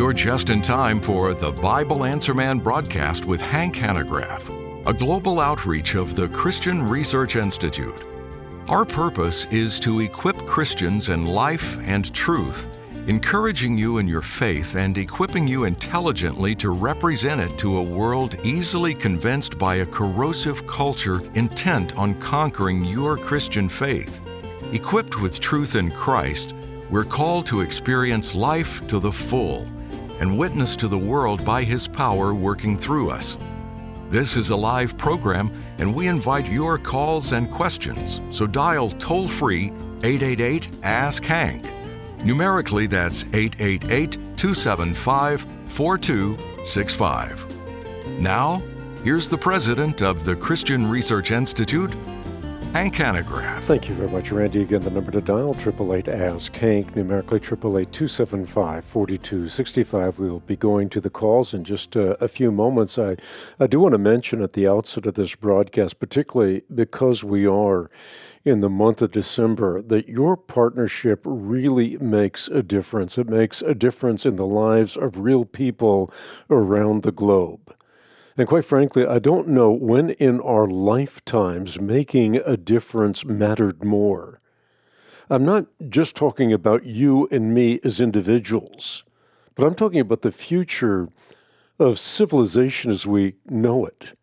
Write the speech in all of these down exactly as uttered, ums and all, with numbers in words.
You're just in time for the Bible Answer Man broadcast with Hank Hanegraaff, a global outreach of the Christian Research Institute. Our purpose is to equip Christians in life and truth, encouraging you in your faith and equipping you intelligently to represent it to a world easily convinced by a corrosive culture intent on conquering your Christian faith. Equipped with truth in Christ, we're called to experience life to the full and witness to the world by His power working through us. This is a live program, and we invite your calls and questions, so dial toll-free eight eight eight, ask Hank. Numerically, that's eight eight eight, two seven five, four two six five. Now, here's the president of the Christian Research Institute, Hank Hanegraaff. Thank you very much, Randy. Again, the number to dial, eight eight eight, ask Hank, numerically eight eight eight, two seven five, four two six five. We'll be going to the calls in just uh, a few moments. I, I do want to mention at the outset of this broadcast, particularly because we are in the month of December, that your partnership really makes a difference. It makes a difference in the lives of real people around the globe. And quite frankly, I don't know when in our lifetimes making a difference mattered more. I'm not just talking about you and me as individuals, but I'm talking about the future of civilization as we know it.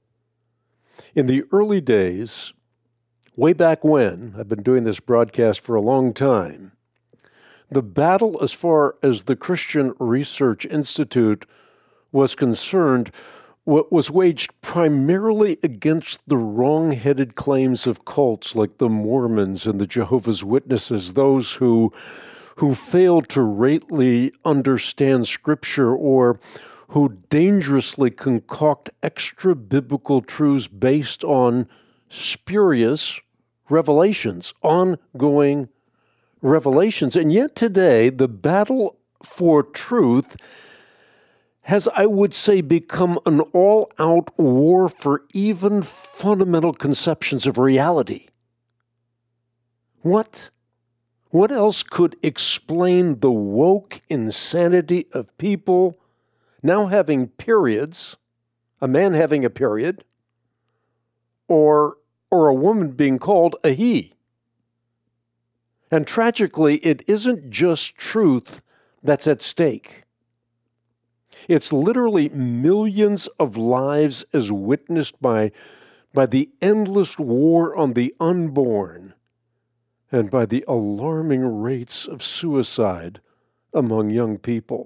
In the early days, way back when, I've been doing this broadcast for a long time, the battle as far as the Christian Research Institute was concerned was waged primarily against the wrong-headed claims of cults like the Mormons and the Jehovah's Witnesses, those who who failed to rightly understand Scripture or who dangerously concoct extra-biblical truths based on spurious revelations, ongoing revelations. And yet today, the battle for truth has, I would say, become an all-out war for even fundamental conceptions of reality. What? What else could explain the woke insanity of people now having periods, a man having a period, or, or a woman being called a he? And tragically, it isn't just truth that's at stake. It's literally millions of lives as witnessed by, by the endless war on the unborn and by the alarming rates of suicide among young people.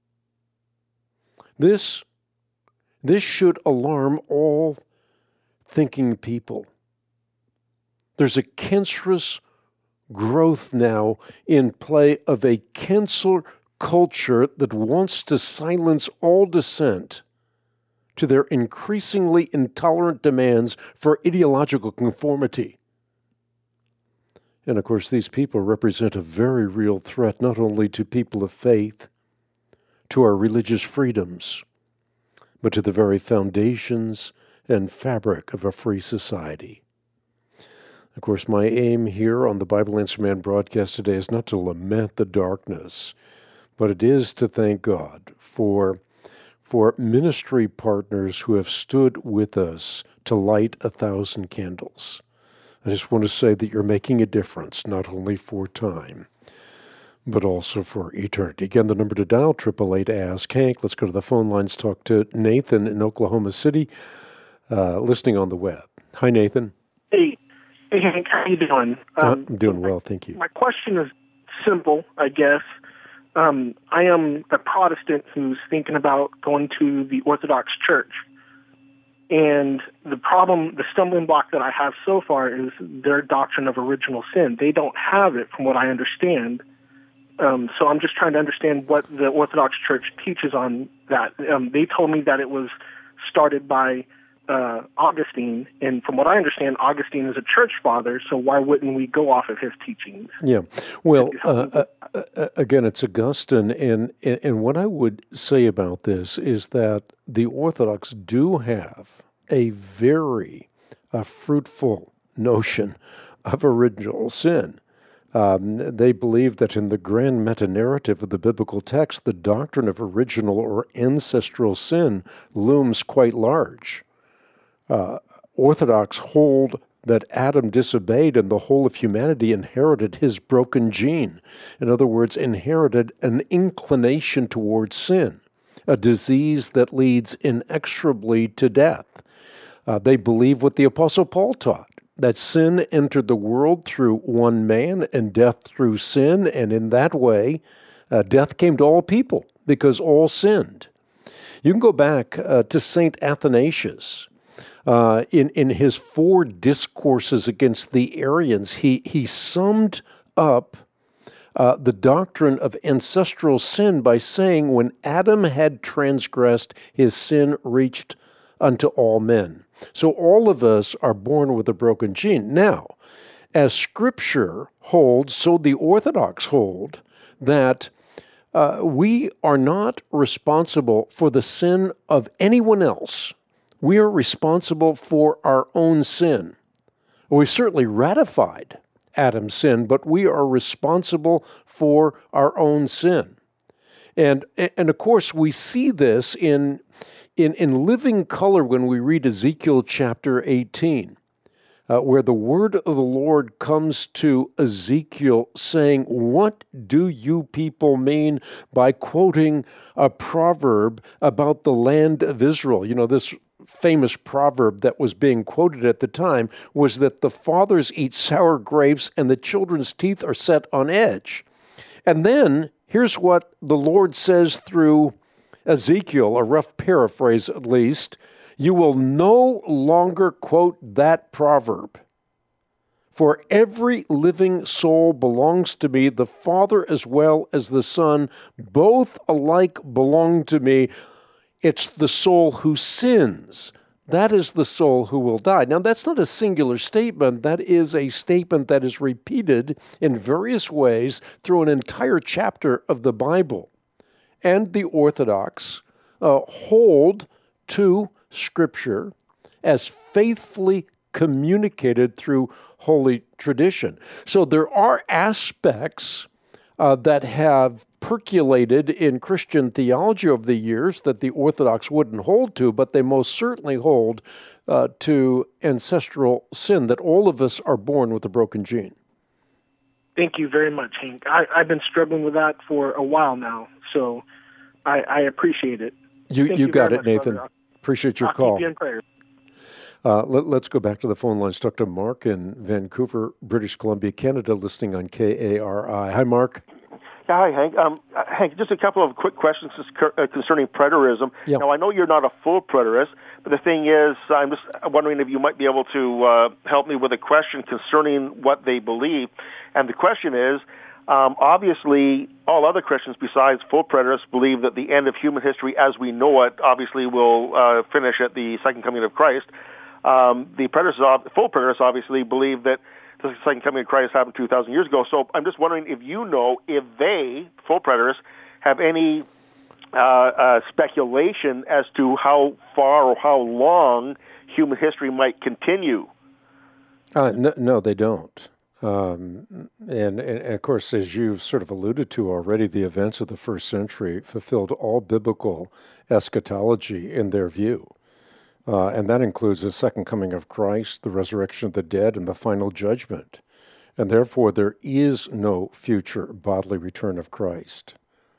This, this should alarm all thinking people. There's a cancerous growth now in play of a cancer culture that wants to silence all dissent to their increasingly intolerant demands for ideological conformity. And of course, these people represent a very real threat not only to people of faith, to our religious freedoms, but to the very foundations and fabric of a free society. Of course, my aim here on the Bible Answer Man broadcast today is not to lament the darkness, but it is to thank God for, for ministry partners who have stood with us to light a thousand candles. I just want to say that you're making a difference, not only for time, but also for eternity. Again, the number to dial, eight eight eight, ask Hank. Let's go to the phone lines, talk to Nathan in Oklahoma City, uh, listening on the web. Hi, Nathan. Hey, hey Hank, how you doing? Um, I'm doing well, thank you. My question is simple, I guess. Um, I am a Protestant who's thinking about going to the Orthodox Church. And the problem, the stumbling block that I have so far is their doctrine of original sin. They don't have it, from what I understand. Um, so I'm just trying to understand what the Orthodox Church teaches on that. Um, they told me that it was started by uh, Augustine, and from what I understand, Augustine is a church father, so why wouldn't we go off of his teachings? Yeah, well, uh, uh, uh, again, it's Augustine, and, and, and what I would say about this is that the Orthodox do have a very uh, fruitful notion of original sin. Um, they believe that in the grand meta-narrative of the biblical text, the doctrine of original or ancestral sin looms quite large. Uh, Orthodox hold that Adam disobeyed and the whole of humanity inherited his broken gene. In other words, inherited an inclination towards sin, a disease that leads inexorably to death. Uh, they believe what the Apostle Paul taught, that sin entered the world through one man and death through sin, and in that way, uh, death came to all people because all sinned. You can go back uh, to Saint Athanasius. Uh, in, in his four discourses against the Arians, he, he summed up uh, the doctrine of ancestral sin by saying, when Adam had transgressed, his sin reached unto all men. So all of us are born with a broken gene. Now, as Scripture holds, so the Orthodox hold, that uh, we are not responsible for the sin of anyone else. We are responsible for our own sin. We've certainly ratified Adam's sin, but we are responsible for our own sin. And, and of course, we see this in, in, in living color when we read Ezekiel chapter eighteen, uh, where the word of the Lord comes to Ezekiel saying, "What do you people mean by quoting a proverb about the land of Israel?" You know, this famous proverb that was being quoted at the time was that the fathers eat sour grapes and the children's teeth are set on edge. And then here's what the Lord says through Ezekiel, a rough paraphrase at least: "You will no longer quote that proverb. For every living soul belongs to me, the Father as well as the Son, both alike belong to me. It's the soul who sins. That is the soul who will die." Now, that's not a singular statement. That is a statement that is repeated in various ways through an entire chapter of the Bible. And the Orthodox uh, hold to Scripture as faithfully communicated through Holy tradition. So there are aspects uh, that have percolated in Christian theology over the years that the Orthodox wouldn't hold to, but they most certainly hold uh, to ancestral sin, that all of us are born with a broken gene. Thank you very much, Hank. I, I've been struggling with that for a while now, so I, I appreciate it. You, you, you got it, much, Nathan. brother. Appreciate your I'll call. Keep you in prayer. Uh, let, let's go back to the phone lines. Talk to Mark in Vancouver, British Columbia, Canada, listening on K A R I. Hi, Mark. Yeah, hi, Hank. Um, Hank, just a couple of quick questions concerning preterism. Yep. Now, I know you're not a full preterist, but the thing is, I'm just wondering if you might be able to uh, help me with a question concerning what they believe. And the question is, um, obviously, all other Christians besides full preterists believe that the end of human history as we know it obviously will uh, finish at the second coming of Christ. Um, the preterists, full preterists obviously believe that the second coming of Christ happened two thousand years ago. So I'm just wondering if you know if they, full preterists, have any uh, uh, speculation as to how far or how long human history might continue. Uh, no, no, they don't. Um, and, and, and of course, as you've sort of alluded to already, the events of the first century fulfilled all biblical eschatology in their view. Uh, and that includes the second coming of Christ, the resurrection of the dead, and the final judgment. And therefore, there is no future bodily return of Christ.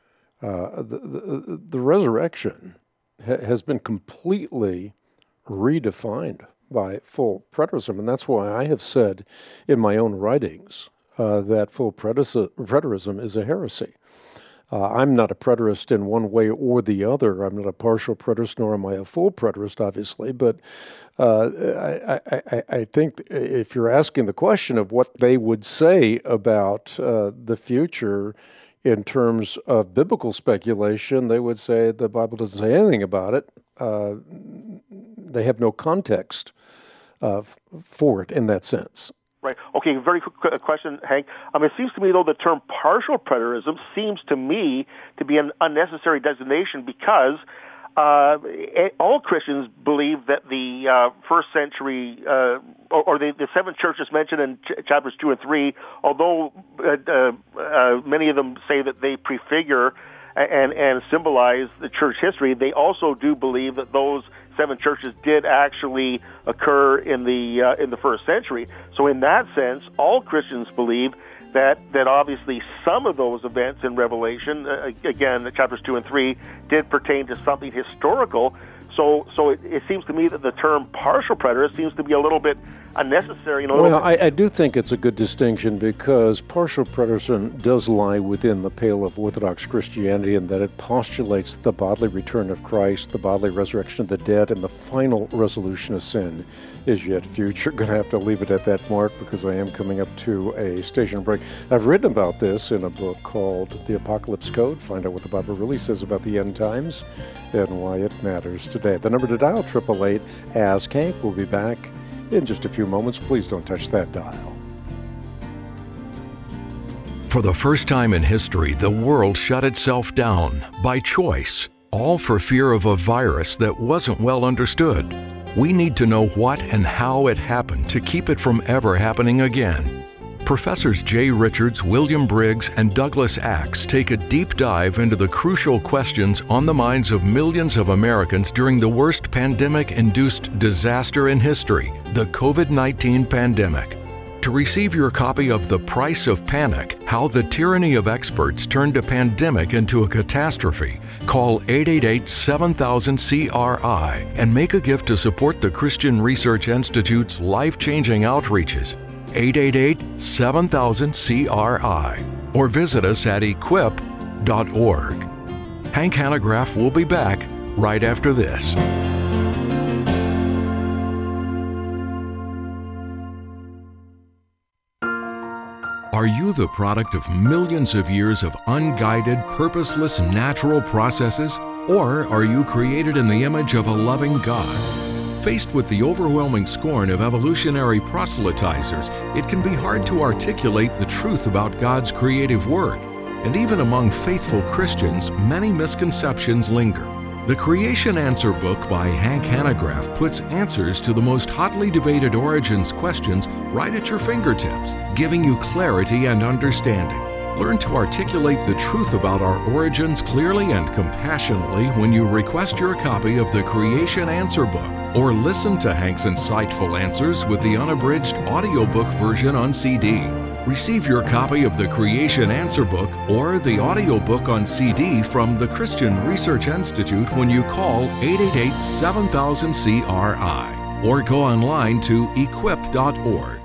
Uh, the, the, the resurrection ha- has been completely redefined by full preterism, and that's why I have said in my own writings uh, that full preterism is a heresy. Uh, I'm not a preterist in one way or the other. I'm not a partial preterist, nor am I a full preterist, obviously. But uh, I, I, I think if you're asking the question of what they would say about uh, the future in terms of biblical speculation, they would say the Bible doesn't say anything about it. Uh, they have no context uh, for it in that sense. Right. Okay, very quick question, Hank. Um, it seems to me, though, the term partial preterism seems to me to be an unnecessary designation because uh, all Christians believe that the uh, first century, uh, or, or the, the seven churches mentioned in ch- chapters two and three, although uh, uh, uh, many of them say that they prefigure and, and symbolize the church history, they also do believe that those seven churches did actually occur in the uh, in the first century. So in that sense, all Christians believe that that obviously some of those events in Revelation, uh, again, chapters two and three, did pertain to something historical. So so it, it seems to me that the term partial preterist seems to be a little bit unnecessary. You know, well, I, I do think it's a good distinction, because partial preterism does lie within the pale of Orthodox Christianity, in that it postulates the bodily return of Christ, the bodily resurrection of the dead, and the final resolution of sin is yet future. Going to have to leave it at that mark, because I am coming up to a station break. I've written about this in a book called The Apocalypse Code. Find out what the Bible really says about the end times and why it matters today. The number to dial, eight eight eight, ask Hank. We'll be back in just a few moments. Please don't touch that dial. For the first time in history, the world shut itself down by choice, all for fear of a virus that wasn't well understood. We need to know what and how it happened to keep it from ever happening again. Professors Jay Richards, William Briggs, and Douglas Axe take a deep dive into the crucial questions on the minds of millions of Americans during the worst pandemic-induced disaster in history, the covid nineteen pandemic. To receive your copy of The Price of Panic, How the Tyranny of Experts Turned a Pandemic into a Catastrophe, call eight eight eight, seven thousand, C R I and make a gift to support the Christian Research Institute's life-changing outreaches. eight eight eight, seven thousand, C R I or visit us at equip dot org. Hank Hanegraaff will be back right after this. Are you the product of millions of years of unguided, purposeless, natural processes? Or are you created in the image of a loving God? Faced with the overwhelming scorn of evolutionary proselytizers, it can be hard to articulate the truth about God's creative work. And even among faithful Christians, many misconceptions linger. The Creation Answer book by Hank Hanegraaff puts answers to the most hotly debated origins questions right at your fingertips, giving you clarity and understanding. Learn to articulate the truth about our origins clearly and compassionately when you request your copy of the Creation Answer book, or listen to Hank's insightful answers with the unabridged audiobook version on C D. Receive your copy of the Creation Answer book or the audiobook on C D from the Christian Research Institute when you call eight eight eight, seven thousand, C R I or go online to equip dot org.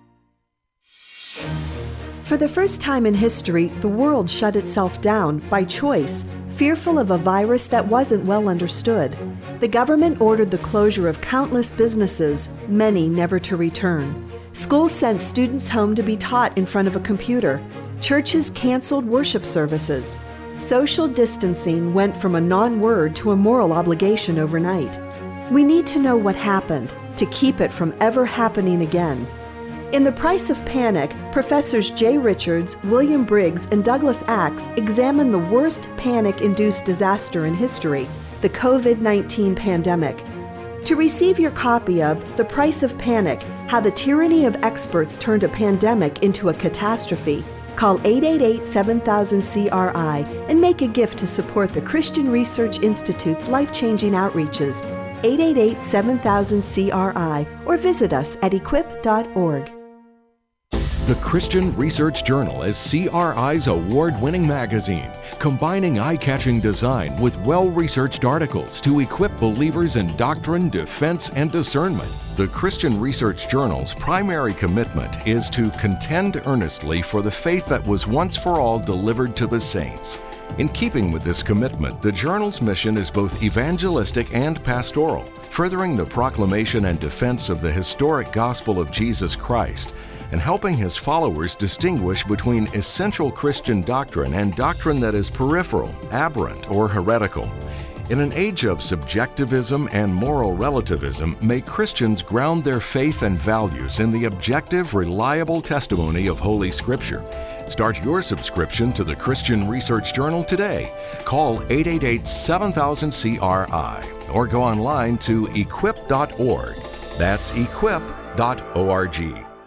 For the first time in history, the world shut itself down by choice, fearful of a virus that wasn't well understood. The government ordered the closure of countless businesses, many never to return. Schools sent students home to be taught in front of a computer. Churches canceled worship services. Social distancing went from a non-word to a moral obligation overnight. We need to know what happened to keep it from ever happening again. In The Price of Panic, Professors Jay Richards, William Briggs, and Douglas Axe examine the worst panic-induced disaster in history, the covid nineteen pandemic. To receive your copy of The Price of Panic, How the Tyranny of Experts Turned a Pandemic into a Catastrophe, call eight eight eight, seven thousand, C R I and make a gift to support the Christian Research Institute's life-changing outreaches, eight eight eight, seven thousand, C R I, or visit us at equip dot org. The Christian Research Journal is C R I's award-winning magazine, combining eye-catching design with well-researched articles to equip believers in doctrine, defense, and discernment. The Christian Research Journal's primary commitment is to contend earnestly for the faith that was once for all delivered to the saints. In keeping with this commitment, the journal's mission is both evangelistic and pastoral, furthering the proclamation and defense of the historic gospel of Jesus Christ, and helping his followers distinguish between essential Christian doctrine and doctrine that is peripheral, aberrant, or heretical. In an age of subjectivism and moral relativism, may Christians ground their faith and values in the objective, reliable testimony of Holy Scripture. Start your subscription to the Christian Research Journal today. Call eight eight eight, seven thousand, C R I or go online to equip dot org. That's equip dot org.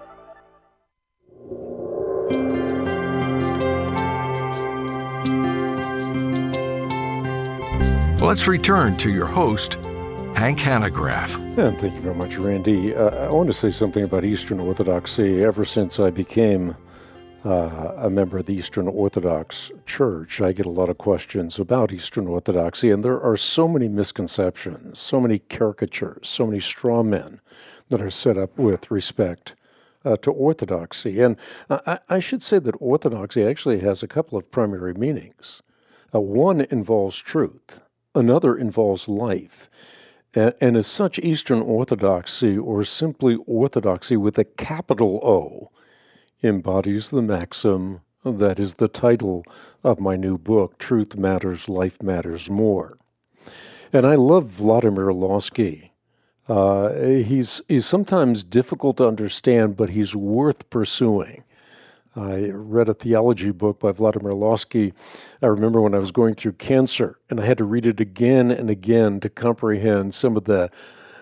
Let's return to your host, Hank Hanegraaff. And thank you very much, Randy. Uh, I want to say something about Eastern Orthodoxy. Ever since I became uh, a member of the Eastern Orthodox Church, I get a lot of questions about Eastern Orthodoxy, and there are so many misconceptions, so many caricatures, so many straw men that are set up with respect uh, to Orthodoxy. And I, I should say that Orthodoxy actually has a couple of primary meanings. Uh, one involves truth. Another involves life. And, and as such, Eastern Orthodoxy, or simply Orthodoxy with a capital O, embodies the maxim that is the title of my new book, Truth Matters, Life Matters More. And I love Vladimir Lossky. Uh, he's, he's sometimes difficult to understand, but he's worth pursuing. I read a theology book by Vladimir Lossky. I remember when I was going through cancer, and I had to read it again and again to comprehend some of the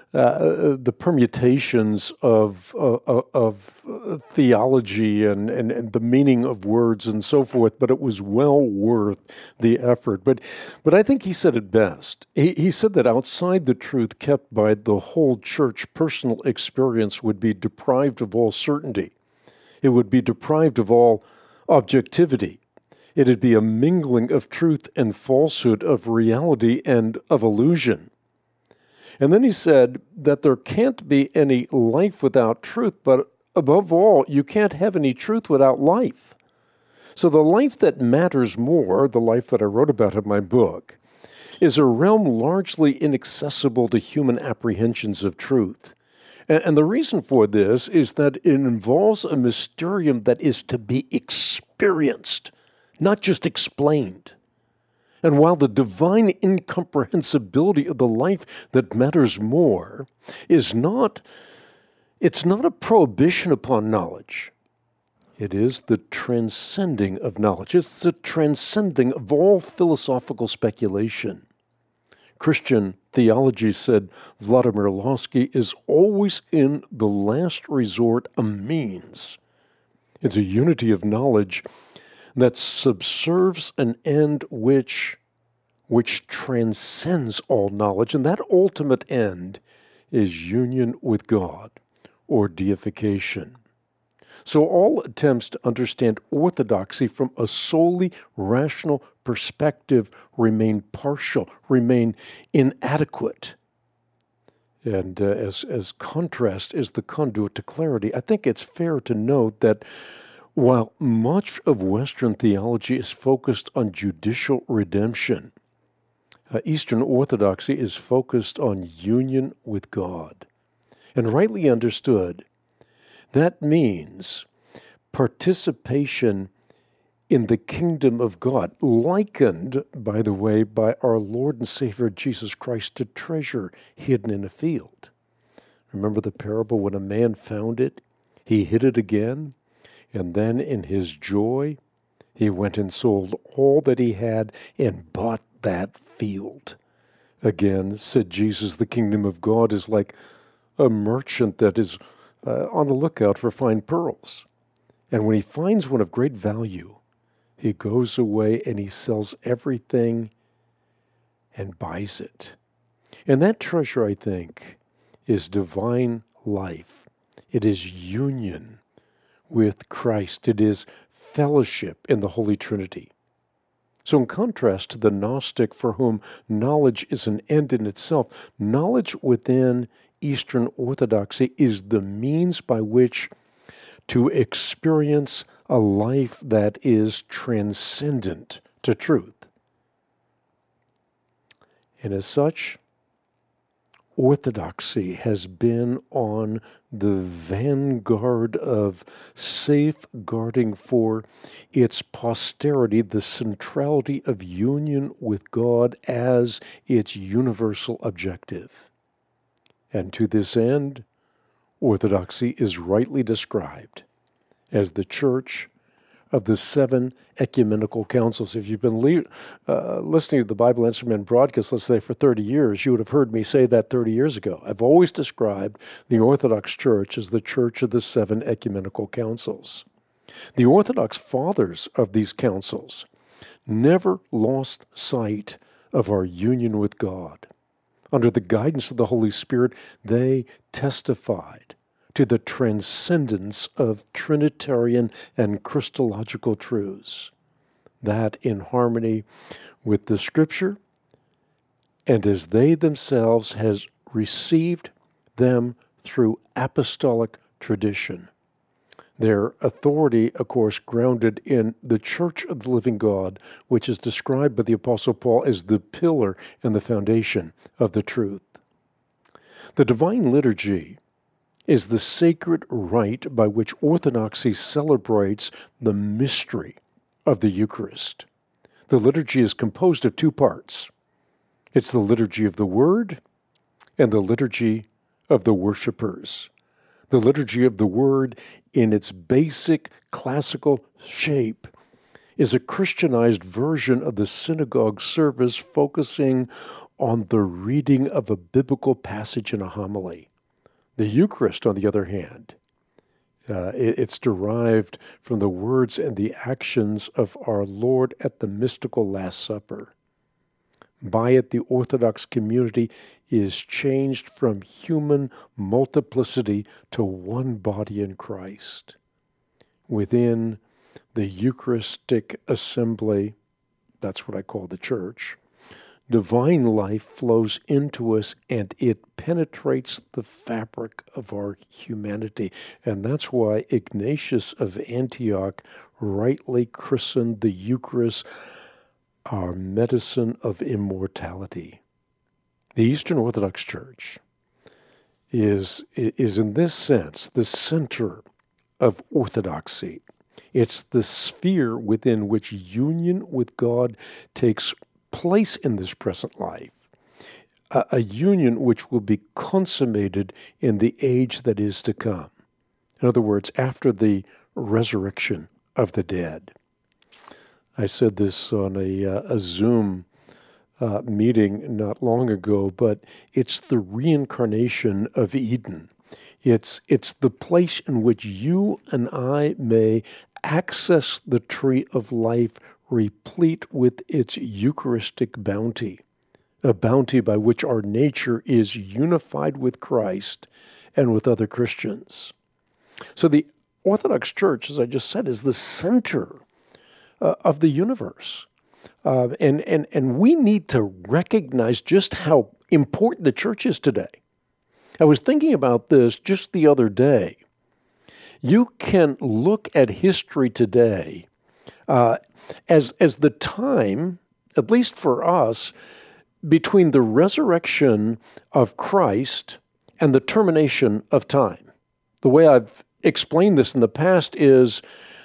uh, the permutations of uh, of theology and, and, and the meaning of words and so forth. But it was well worth the effort. But but I think he said it best. He, he said that outside the truth kept by the whole church, personal experience would be deprived of all certainty. It would be deprived of all objectivity. It'd be a mingling of truth and falsehood, of reality and of illusion. And then he said that there can't be any life without truth, but above all, you can't have any truth without life. So the life that matters more, the life that I wrote about in my book, is a realm largely inaccessible to human apprehensions of truth. And the reason for this is that it involves a mysterium that is to be experienced, not just explained. And while the divine incomprehensibility of the life that matters more is not, it's not a prohibition upon knowledge. It is the transcending of knowledge. It's the transcending of all philosophical speculation. Christian theology, said Vladimir Lossky, is always in the last resort a means. It's a unity of knowledge that subserves an end which, which transcends all knowledge, and that ultimate end is union with God, or deification. So all attempts to understand orthodoxy from a solely rational perspective remain partial, remain inadequate. And uh, as, as contrast is the conduit to clarity, I think it's fair to note that while much of Western theology is focused on judicial redemption, uh, Eastern Orthodoxy is focused on union with God. And rightly understood, that means participation in the kingdom of God, likened, by the way, by our Lord and Savior Jesus Christ to treasure hidden in a field. Remember the parable when a man found it, he hid it again, and then in his joy, he went and sold all that he had and bought that field. Again, said Jesus, the kingdom of God is like a merchant that is uh, on the lookout for fine pearls. And when he finds one of great value, he goes away and he sells everything and buys it. And that treasure, I think, is divine life. It is union with Christ. It is fellowship in the Holy Trinity. So in contrast to the Gnostic for whom knowledge is an end in itself, knowledge within Eastern Orthodoxy is the means by which to experience a life that is transcendent to truth. And as such, Orthodoxy has been on the vanguard of safeguarding for its posterity the centrality of union with God as its universal objective. And to this end, Orthodoxy is rightly described as the church of the seven ecumenical councils. If you've been le- uh, listening to the Bible Answer Man broadcast, let's say for thirty years, you would have heard me say that thirty years ago. I've always described the Orthodox Church as the church of the seven ecumenical councils. The Orthodox fathers of these councils never lost sight of our union with God. Under the guidance of the Holy Spirit, they testified to the transcendence of Trinitarian and Christological truths, that in harmony with the Scripture, and as they themselves has received them through apostolic tradition. Their authority, of course, grounded in the Church of the living God, which is described by the Apostle Paul as the pillar and the foundation of the truth. The Divine Liturgy is the sacred rite by which Orthodoxy celebrates the mystery of the Eucharist. The liturgy is composed of two parts. It's the liturgy of the Word and the liturgy of the worshipers. The liturgy of the Word, in its basic classical shape, is a Christianized version of the synagogue service focusing on the reading of a biblical passage in a homily. The Eucharist, on the other hand, uh, it, it's derived from the words and the actions of our Lord at the mystical Last Supper. By it, the Orthodox community is changed from human multiplicity to one body in Christ. Within the Eucharistic assembly, that's what I call the church, divine life flows into us and it penetrates the fabric of our humanity. And that's why Ignatius of Antioch rightly christened the Eucharist our medicine of immortality. The Eastern Orthodox Church is, is in this sense the center of orthodoxy. It's the sphere within which union with God takes place in this present life, a, a union which will be consummated in the age that is to come. In other words, after the resurrection of the dead. I said this on a, uh, a Zoom uh, meeting not long ago, but it's the reincarnation of Eden. It's, it's the place in which you and I may access the tree of life replete with its Eucharistic bounty, a bounty by which our nature is unified with Christ and with other Christians. So the Orthodox Church, as I just said, is the center uh, of the universe. Uh, and, and, and we need to recognize just how important the church is today. I was thinking about this just the other day. You can look at history today uh, as, as the time, at least for us, between the resurrection of Christ and the termination of time. The way I've explained this in the past is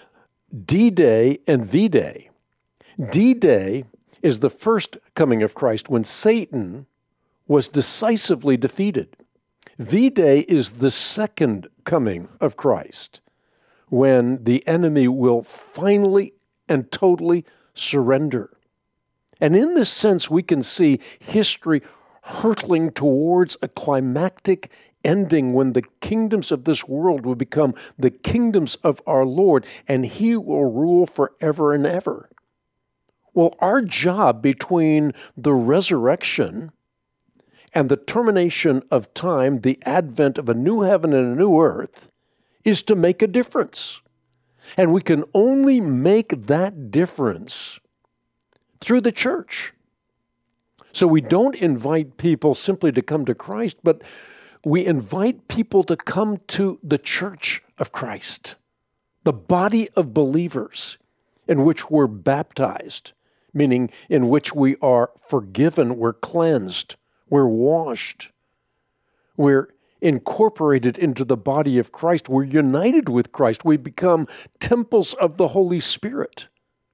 D-Day and V-Day. D-Day is the first coming of Christ when Satan was decisively defeated. V-Day is the second coming of Christ, when the enemy will finally and totally surrender. And in this sense, we can see history hurtling towards a climactic ending when the kingdoms of this world will become the kingdoms of our Lord, and He will rule forever and ever. Well, our job between the resurrection and the termination of time, the advent of a new heaven and a new earth, is to make a difference. And we can only make that difference through the church. So we don't invite people simply to come to Christ, but we invite people to come to the church of Christ, the body of believers in which we're baptized, meaning in which we are forgiven, we're cleansed, we're washed, we're incorporated into the body of Christ, we're united with Christ, we become temples of the Holy Spirit.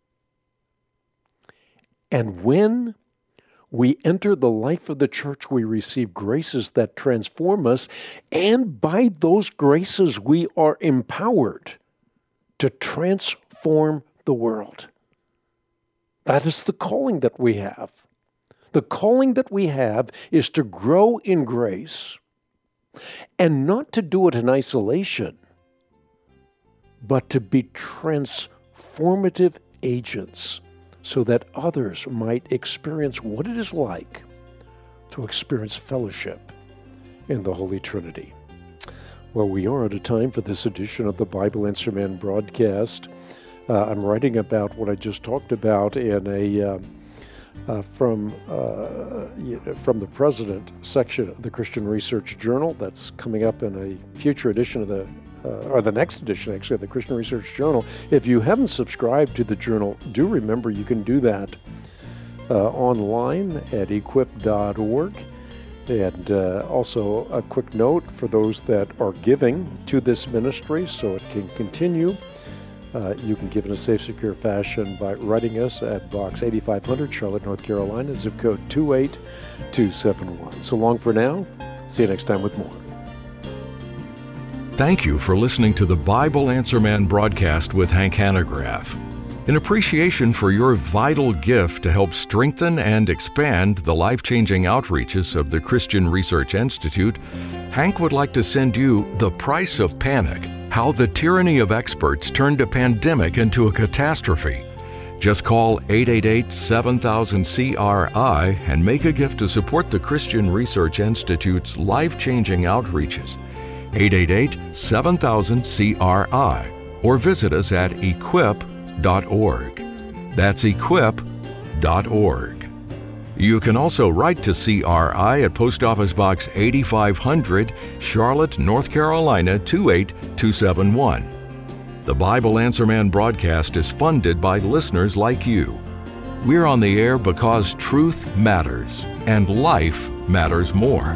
And when we enter the life of the church, we receive graces that transform us, and by those graces we are empowered to transform the world. That is the calling that we have. The calling that we have is to grow in grace and not to do it in isolation, but to be transformative agents so that others might experience what it is like to experience fellowship in the Holy Trinity. Well, we are out of time for this edition of the Bible Answer Man broadcast. Uh, I'm writing about what I just talked about in a uh, uh, from uh, from the President section of the Christian Research Journal. That's coming up in a future edition of the uh, or the next edition, actually, of the Christian Research Journal. If you haven't subscribed to the journal, do remember you can do that uh, online at equip dot org. And uh, also a quick note for those that are giving to this ministry so it can continue. Uh, you can give in a safe, secure fashion by writing us at Box eighty-five hundred, Charlotte, North Carolina, zip code two eight two seven one. So long for now. See you next time with more. Thank you for listening to the Bible Answer Man broadcast with Hank Hanegraaff. In appreciation for your vital gift to help strengthen and expand the life-changing outreaches of the Christian Research Institute, Hank would like to send you The Price of Panic: How the Tyranny of Experts Turned a Pandemic into a Catastrophe. Just call eight eight eight, seven thousand, C R I and make a gift to support the Christian Research Institute's life-changing outreaches. eight eight eight, seven thousand, C R I or visit us at equip dot org. That's equip dot org. You can also write to C R I at Post Office Box eighty-five hundred, Charlotte, North Carolina, two eight two seven one. The Bible Answer Man broadcast is funded by listeners like you. We're on the air because truth matters and life matters more.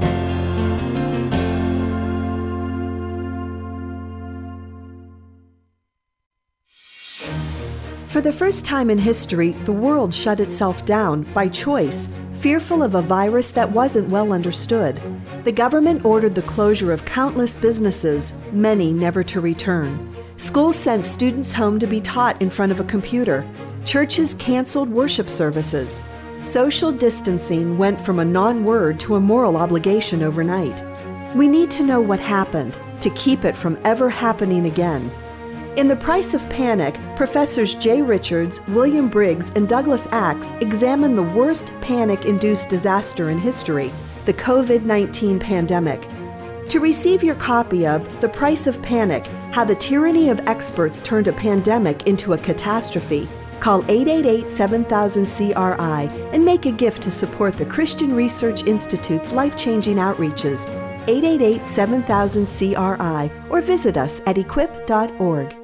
For the first time in history, the world shut itself down by choice, fearful of a virus that wasn't well understood. The government ordered the closure of countless businesses, many never to return. Schools sent students home to be taught in front of a computer. Churches canceled worship services. Social distancing went from a non-word to a moral obligation overnight. We need to know what happened to keep it from ever happening again. In The Price of Panic, Professors Jay Richards, William Briggs, and Douglas Axe examine the worst panic-induced disaster in history, the covid nineteen pandemic. To receive your copy of The Price of Panic: How the Tyranny of Experts Turned a Pandemic into a Catastrophe, call eight eight eight, seven thousand, C R I and make a gift to support the Christian Research Institute's life-changing outreaches. eight eight eight, seven thousand, C R I or visit us at equip dot org.